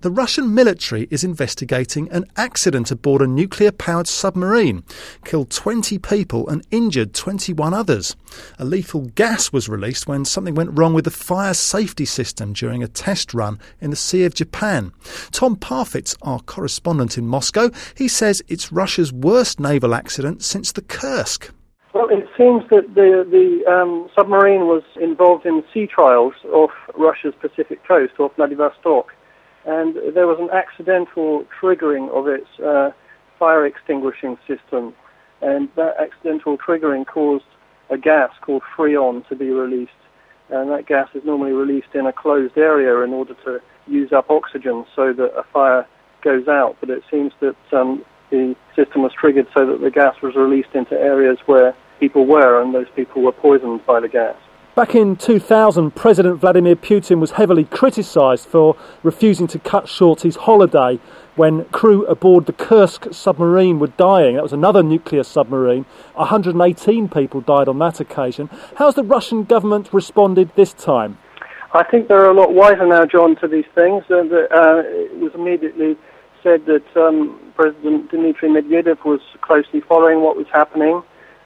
The Russian military is investigating an accident aboard a nuclear-powered submarine, killed 20 people and injured 21 others. A lethal gas was released when something went wrong with the fire safety system during a test run in the Sea of Japan. Tom Parfit's our correspondent in Moscow. He says it's Russia's worst naval accident since the Kursk. Well, it seems that the submarine was involved in sea trials off Russia's Pacific coast, off Vladivostok. And there was an accidental triggering of its fire extinguishing system, and that accidental triggering caused a gas called Freon to be released, and that gas is normally released in a closed area in order to use up oxygen so that a fire goes out, but it seems that the system was triggered so that the gas was released into areas where people were, and those people were poisoned by the gas. Back in 2000, President Vladimir Putin was heavily criticised for refusing to cut short his holiday when crew aboard the Kursk submarine were dying. That was another nuclear submarine. 118 people died on that occasion. How's the Russian government responded this time? I think they're a lot wiser now, John, to these things. And it was immediately said that President Dmitry Medvedev was closely following what was happening.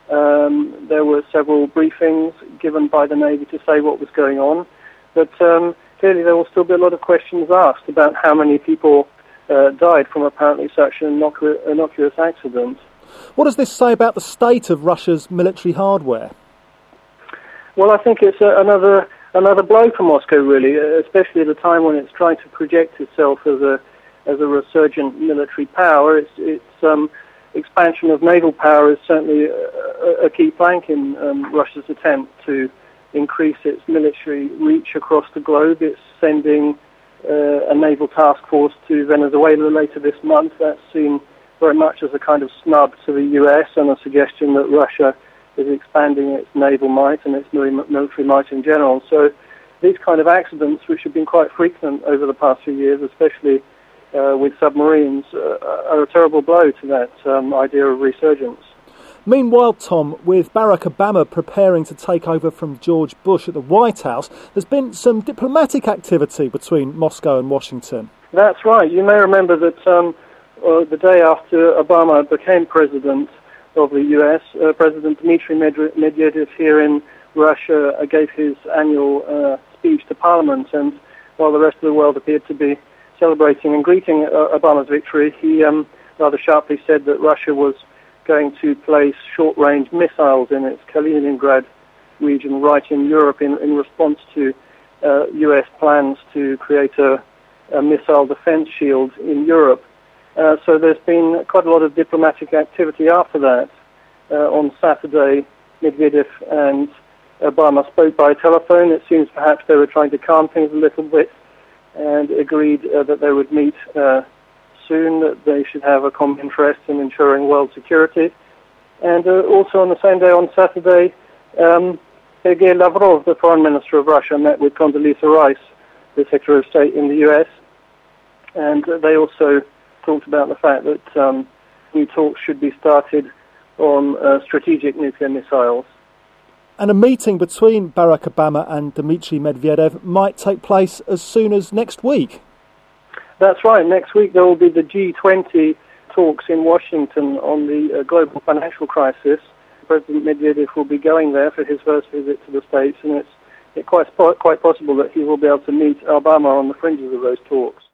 There were several briefings given by the Navy to say what was going on, but clearly there will still be a lot of questions asked about how many people died from apparently such an innocuous accident. What does this say about the state of Russia's military hardware? Well, I think it's another blow for Moscow, really, especially at a time when it's trying to project itself as a resurgent military power. Its expansion of naval power is certainly a key plank in Russia's attempt to increase its military reach across the globe. It's sending a naval task force to Venezuela later this month. That's seen very much as a kind of snub to the US and a suggestion that Russia is expanding its naval might and its military might in general. So these kind of accidents, which have been quite frequent over the past few years, especially with submarines, are a terrible blow to that idea of resurgence. Meanwhile, Tom, with Barack Obama preparing to take over from George Bush at the White House, there's been some diplomatic activity between Moscow and Washington. That's right. You may remember that the day after Obama became president of the US, President Dmitry Medvedev here in Russia gave his annual speech to Parliament, and while the rest of the world appeared to be celebrating and greeting Obama's victory, he rather sharply said that Russia was going to place short-range missiles in its Kaliningrad region right in Europe in response to US plans to create a missile defense shield in Europe. So there's been quite a lot of diplomatic activity after that. On Saturday, Medvedev and Obama spoke by telephone. It seems perhaps they were trying to calm things a little bit and agreed that they would meet soon, that they should have a common interest in ensuring world security. And also on the same day, on Saturday, Sergei Lavrov, the foreign minister of Russia, met with Condoleezza Rice, the Secretary of State in the US, and they also talked about the fact that new talks should be started on strategic nuclear missiles. And a meeting between Barack Obama and Dmitry Medvedev might take place as soon as next week. That's right. Next week there will be the G20 talks in Washington on the global financial crisis. President Medvedev will be going there for his first visit to the States, and it's quite possible that he will be able to meet Obama on the fringes of those talks.